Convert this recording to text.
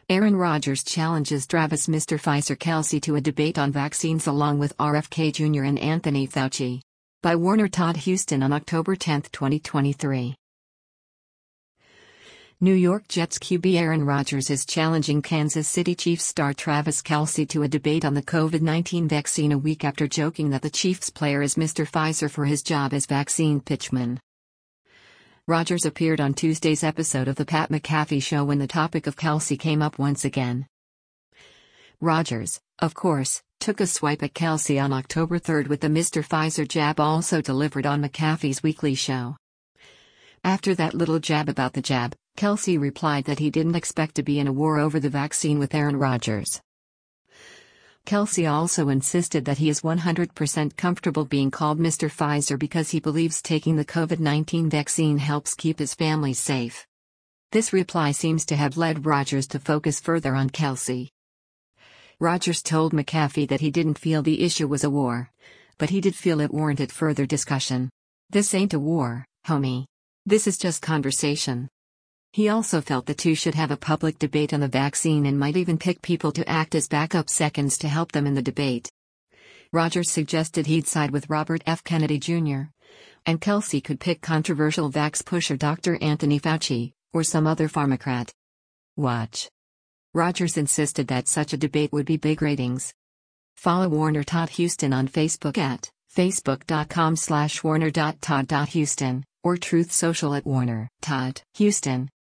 Aaron Rodgers challenges Travis Mr. Pfizer Kelce to a debate on vaccines along with RFK Jr. and Anthony Fauci. By Warner Todd Houston on October 10, 2023. New York Jets QB Aaron Rodgers is challenging Kansas City Chiefs star Travis Kelce to a debate on the COVID-19 vaccine a week after joking that the Chiefs player is Mr. Pfizer for his job as vaccine pitchman. Rodgers appeared on Tuesday's episode of The Pat McAfee Show when the topic of Kelce came up once again. Rodgers, of course, took a swipe at Kelce on October 3 with the Mr. Pfizer jab also delivered on McAfee's weekly show. After that little jab about the jab, Kelce replied that he didn't expect to be in a war over the vaccine with Aaron Rodgers. Kelce also insisted that he is 100% comfortable being called Mr. Pfizer because he believes taking the COVID-19 vaccine helps keep his family safe. This reply seems to have led Rodgers to focus further on Kelce. Rodgers told McAfee that he didn't feel the issue was a war, but he did feel it warranted further discussion. "This ain't a war, homie. This is just conversation." He also felt the two should have a public debate on the vaccine and might even pick people to act as backup seconds to help them in the debate. Rodgers suggested he'd side with Robert F. Kennedy Jr., and Kelce could pick controversial vax pusher Dr. Anthony Fauci, or some other pharmacrat. Watch. Rodgers insisted that such a debate would be big ratings. Follow Warner Todd Houston on Facebook at facebook.com/warner.todd.houston, or Truth Social at Warner Todd Houston.